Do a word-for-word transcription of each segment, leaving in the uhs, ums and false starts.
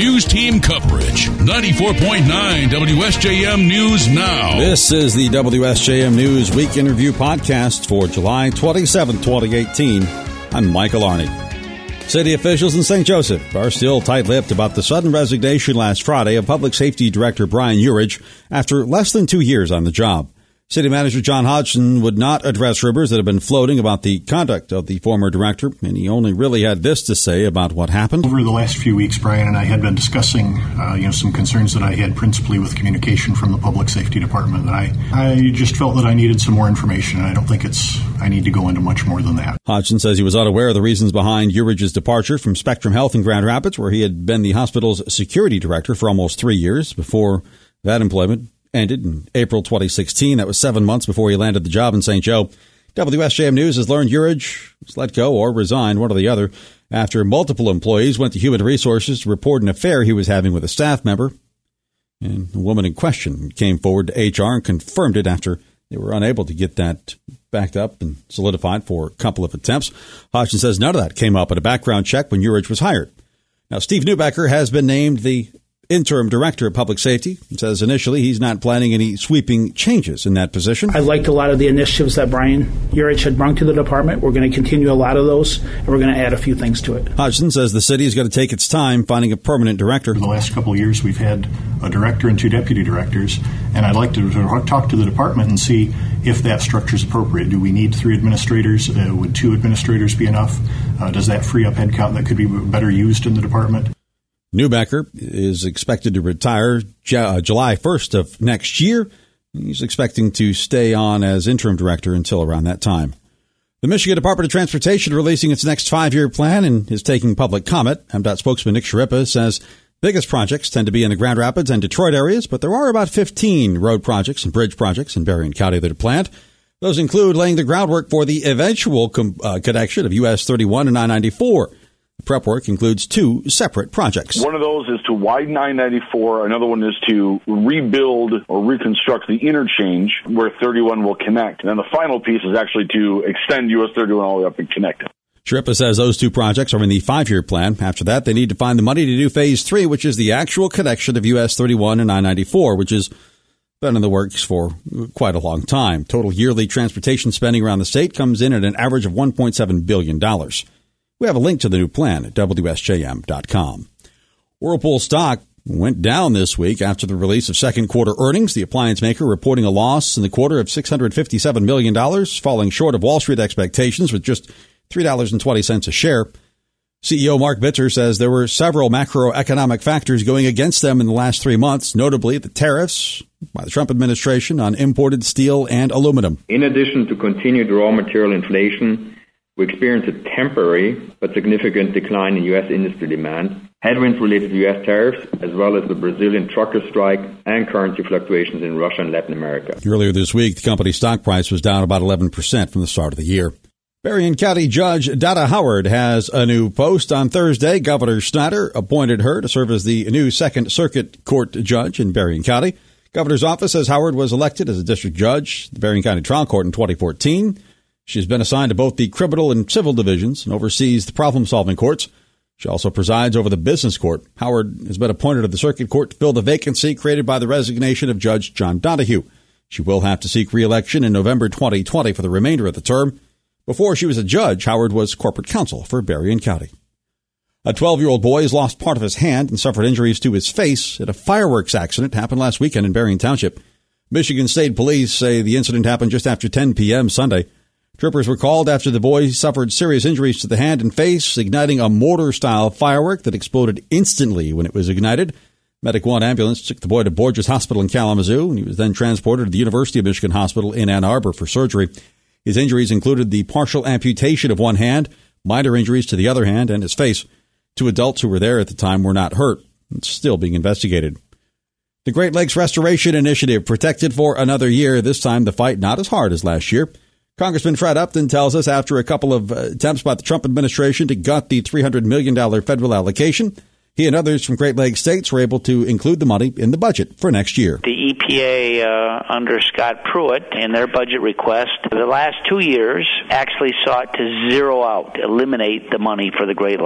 News team coverage. ninety-four point nine W S J M News Now. This is the W S J M News Week in Review podcast for July twenty-seventh, twenty eighteen. I'm Michael Arney. City officials in Saint Joseph are still tight-lipped about the sudden resignation last Friday of Public Safety Director Brian Urich after less than two years on the job. City Manager John Hodgson would not address rumors that have been floating about the conduct of the former director, and he only really had this to say about what happened. Over the last few weeks, Brian and I had been discussing uh, you know, some concerns that I had principally with communication from the Public Safety Department. And I, I just felt that I needed some more information, and I don't think it's I need to go into much more than that. Hodgson says he was unaware of the reasons behind Urich's departure from Spectrum Health in Grand Rapids, where he had been the hospital's security director for almost three years before that employment ended in April twenty sixteen. That was seven months before he landed the job in Saint Joe. W S J M News has learned Urich was let go or resigned, one or the other, after multiple employees went to Human Resources to report an affair he was having with a staff member. And the woman in question came forward to H R and confirmed it after they were unable to get that backed up and solidified for a couple of attempts. Hodgson says none of that came up at a background check when Urich was hired. Now, Steve Neubecker has been named the interim director of public safety. He says initially he's not planning any sweeping changes in that position. I liked a lot of the initiatives that Brian Urich had brought to the department. We're going to continue a lot of those, and we're going to add a few things to it. Hodgson says the city is going to take its time finding a permanent director. For the last couple of years, we've had a director and two deputy directors, and I'd like to talk to the department and see if that structure is appropriate. Do we need three administrators? Uh, would two administrators be enough? Uh, does that free up headcount that could be better used in the department? Neubecker is expected to retire July first of next year. He's expecting to stay on as interim director until around that time. The Michigan Department of Transportation releasing its next five-year plan and is taking public comment. M DOT spokesman Nick Sharippa says biggest projects tend to be in the Grand Rapids and Detroit areas, but there are about fifteen road projects and bridge projects in Berrien County that are planned. Those include laying the groundwork for the eventual com- uh, connection of U S thirty-one and I ninety-four. Prep work includes two separate projects. One of those is to widen I ninety-four. Another one is to rebuild or reconstruct the interchange where thirty-one will connect. And then the final piece is actually to extend U S thirty-one all the way up and connect it. Sharippa says those two projects are in the five-year plan. After that, they need to find the money to do phase three, which is the actual connection of U S thirty-one and I ninety-four, which has been in the works for quite a long time. Total yearly transportation spending around the state comes in at an average of one point seven billion dollars. We have a link to the new plan at W S J M dot com. Whirlpool stock went down this week after the release of second quarter earnings. The appliance maker reporting a loss in the quarter of six hundred fifty-seven million dollars, falling short of Wall Street expectations with just three dollars and twenty cents a share. C E O Mark Bitzer says there were several macroeconomic factors going against them in the last three months, notably the tariffs by the Trump administration on imported steel and aluminum. In addition to continued raw material inflation, we experienced a temporary but significant decline in U S industry demand, headwinds related to U S tariffs, as well as the Brazilian trucker strike and currency fluctuations in Russia and Latin America. Earlier this week, the company's stock price was down about eleven percent from the start of the year. Berrien County Judge Donna Howard has a new post on Thursday. Governor Snyder appointed her to serve as the new Second Circuit Court judge in Berrien County. Governor's office says Howard was elected as a district judge at the Berrien County Trial Court in twenty fourteen. She's been assigned to both the criminal and civil divisions and oversees the problem-solving courts. She also presides over the business court. Howard has been appointed to the circuit court to fill the vacancy created by the resignation of Judge John Donahue. She will have to seek re-election in November twenty twenty for the remainder of the term. Before she was a judge, Howard was corporate counsel for Berrien County. A twelve-year-old boy has lost part of his hand and suffered injuries to his face at a fireworks accident happened last weekend in Berrien Township. Michigan State Police say the incident happened just after ten p.m. Sunday. Troopers were called after the boy suffered serious injuries to the hand and face, igniting a mortar-style firework that exploded instantly when it was ignited. Medic One ambulance took the boy to Borges Hospital in Kalamazoo, and he was then transported to the University of Michigan Hospital in Ann Arbor for surgery. His injuries included the partial amputation of one hand, minor injuries to the other hand, and his face. Two adults who were there at the time were not hurt. It's still being investigated. The Great Lakes Restoration Initiative protected for another year, this time the fight not as hard as last year. Congressman Fred Upton tells us after a couple of attempts by the Trump administration to gut the three hundred million dollars federal allocation, he and others from Great Lakes states were able to include the money in the budget for next year. The E P A uh, under Scott Pruitt in their budget request, the last two years actually sought to zero out, eliminate the money for the Great Lakes.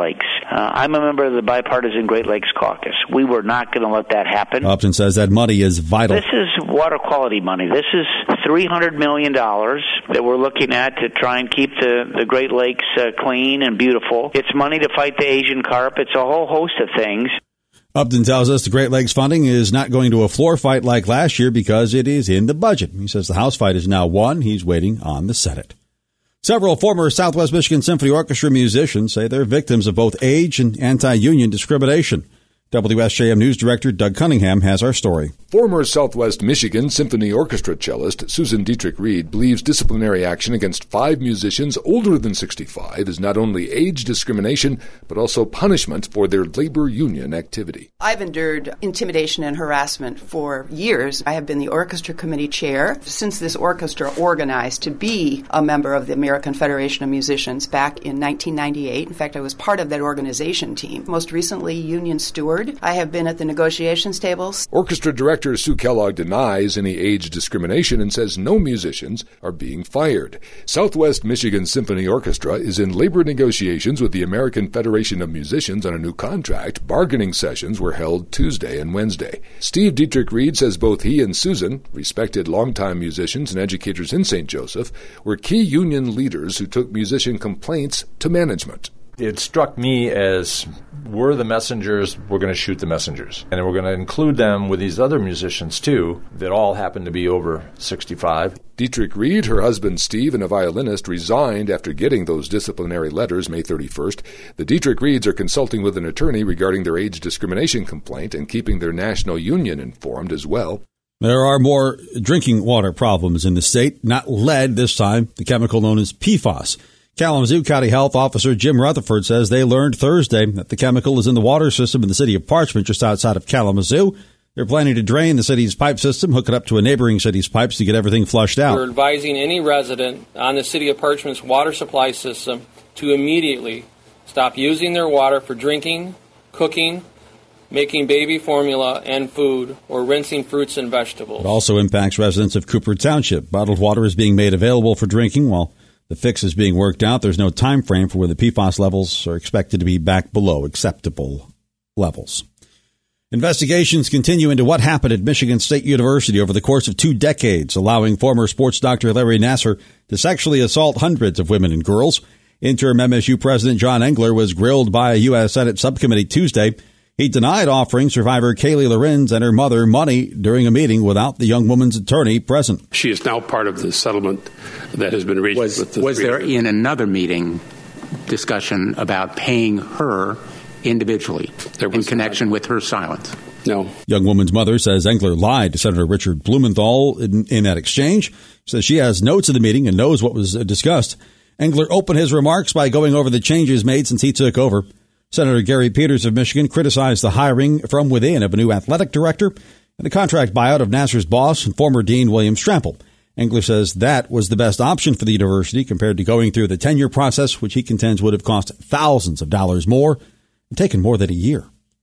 Uh, I'm a member of the Bipartisan Great Lakes Caucus. We were not going to let that happen. Upton says that money is vital. This is water quality money. This is three hundred million dollars that we're looking at to try and keep the, the Great Lakes uh, clean and beautiful. It's money to fight the Asian carp. It's a whole host of things. Upton tells us the Great Lakes funding is not going to a floor fight like last year because it is in the budget. He says the House fight is now won. He's waiting on the Senate. Several former Southwest Michigan Symphony Orchestra musicians say they're victims of both age and anti-union discrimination. W S J M News Director Doug Cunningham has our story. Former Southwest Michigan Symphony Orchestra cellist Susan Dietrich Reed believes disciplinary action against five musicians older than sixty-five is not only age discrimination, but also punishment for their labor union activity. I've endured intimidation and harassment for years. I have been the orchestra committee chair since this orchestra organized to be a member of the American Federation of Musicians back in nineteen ninety-eight. In fact, I was part of that organization team. Most recently, union steward. I have been at the negotiations tables. Orchestra director Sue Kellogg denies any age discrimination and says no musicians are being fired. Southwest Michigan Symphony Orchestra is in labor negotiations with the American Federation of Musicians on a new contract. Bargaining sessions were held Tuesday and Wednesday. Steve Dietrich Reed says both he and Susan, respected longtime musicians and educators in Saint Joseph, were key union leaders who took musician complaints to management. It struck me as we're the messengers, we're going to shoot the messengers. And we're going to include them with these other musicians, too, that all happen to be over sixty-five. Dietrich Reed, her husband Steve, and a violinist resigned after getting those disciplinary letters May thirty-first. The Dietrich Reeds are consulting with an attorney regarding their age discrimination complaint and keeping their national union informed as well. There are more drinking water problems in the state, not lead this time, the chemical known as P FAS. Kalamazoo County Health Officer Jim Rutherford says they learned Thursday that the chemical is in the water system in the city of Parchment, just outside of Kalamazoo. They're planning to drain the city's pipe system, hook it up to a neighboring city's pipes to get everything flushed out. We're advising any resident on the city of Parchment's water supply system to immediately stop using their water for drinking, cooking, making baby formula and food, or rinsing fruits and vegetables. It also impacts residents of Cooper Township. Bottled water is being made available for drinking while the fix is being worked out. There's no time frame for when the P FAS levels are expected to be back below acceptable levels. Investigations continue into what happened at Michigan State University over the course of two decades, allowing former sports doctor Larry Nassar to sexually assault hundreds of women and girls. Interim M S U President John Engler was grilled by a U S Senate subcommittee Tuesday. He denied offering survivor Kaylee Lorenz and her mother money during a meeting without the young woman's attorney present. She is now part of the settlement that has been reached. Was, with the was there in another meeting discussion about paying her individually in connection not. with her silence? No. Young woman's mother says Engler lied to Senator Richard Blumenthal in, in that exchange. She says she has notes of the meeting and knows what was discussed. Engler opened his remarks by going over the changes made since he took over. Senator Gary Peters of Michigan criticized the hiring from within of a new athletic director and the contract buyout of Nassar's boss and former dean William Strample. Engler says that was the best option for the university compared to going through the tenure process, which he contends would have cost thousands of dollars more and taken more than a year.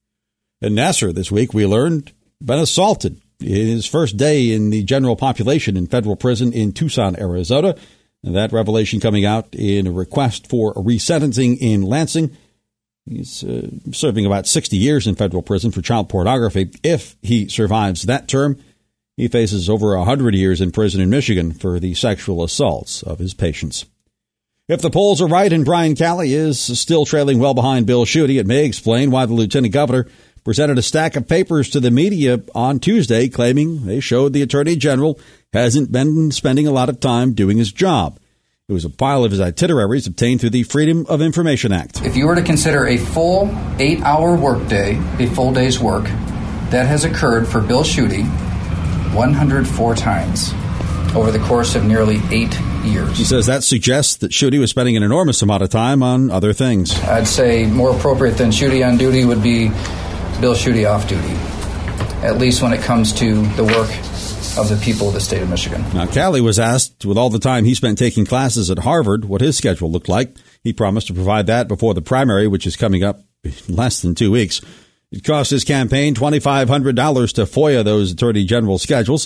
And Nassar, this week, we learned, been assaulted in his first day in the general population in federal prison in Tucson, Arizona. And that revelation coming out in a request for a resentencing in Lansing. He's uh, serving about sixty years in federal prison for child pornography. If he survives that term, he faces over one hundred years in prison in Michigan for the sexual assaults of his patients. If the polls are right and Brian Calley is still trailing well behind Bill Schuette, it may explain why the lieutenant governor presented a stack of papers to the media on Tuesday claiming they showed the attorney general hasn't been spending a lot of time doing his job. It was a pile of his itineraries obtained through the Freedom of Information Act. If you were to consider a full eight-hour workday, a full day's work, that has occurred for Bill Schuette one hundred four times over the course of nearly eight years. He says that suggests that Schuette was spending an enormous amount of time on other things. I'd say more appropriate than Schuette on duty would be Bill Schuette off duty, at least when it comes to the work of the people of the state of Michigan. Now, Calley was asked, with all the time he spent taking classes at Harvard, what his schedule looked like. He promised to provide that before the primary, which is coming up in less than two weeks. It cost his campaign two thousand five hundred dollars to FOIA those attorney general schedules.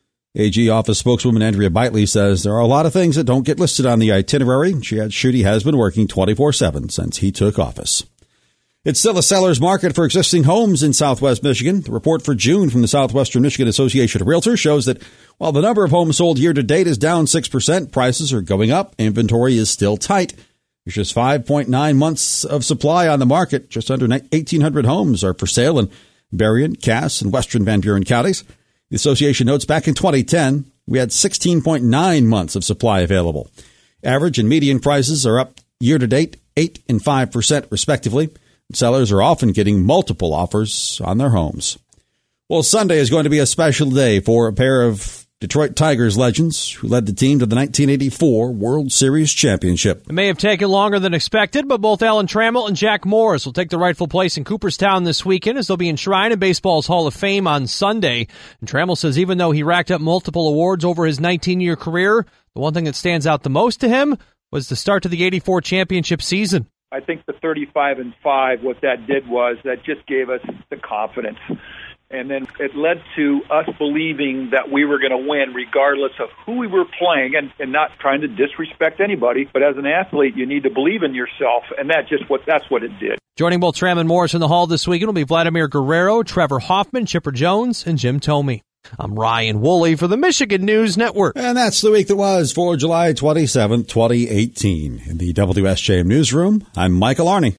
A G office spokeswoman Andrea Bitely says there are a lot of things that don't get listed on the itinerary. She adds Schuette has been working twenty-four seven since he took office. It's still a seller's market for existing homes in Southwest Michigan. The report for June from the Southwestern Michigan Association of Realtors shows that while the number of homes sold year to date is down six percent, prices are going up. Inventory is still tight. There's just five point nine months of supply on the market. Just under eighteen hundred homes are for sale in Berrien, Cass, and western Van Buren counties. The association notes back in twenty ten, we had sixteen point nine months of supply available. Average and median prices are up year to date, eight and five percent respectively. Sellers are often getting multiple offers on their homes. Well, Sunday is going to be a special day for a pair of Detroit Tigers legends who led the team to the nineteen eighty-four World Series championship. It may have taken longer than expected, but both Alan Trammell and Jack Morris will take the rightful place in Cooperstown this weekend as they'll be enshrined in baseball's Hall of Fame on Sunday. And Trammell says even though he racked up multiple awards over his nineteen-year career, the one thing that stands out the most to him was the start to the eighty-four championship season. I think the thirty-five and five, what that did was that just gave us the confidence. And then it led to us believing that we were going to win regardless of who we were playing, and, and not trying to disrespect anybody. But as an athlete, you need to believe in yourself, and that just what that's what it did. Joining both Trammell and Morris in the Hall this weekend will be Vladimir Guerrero, Trevor Hoffman, Chipper Jones, and Jim Thome. I'm Ryan Woolley for the Michigan News Network. And that's the week that was for July twenty-seventh, twenty eighteen. In the W S J M Newsroom, I'm Michael Arney.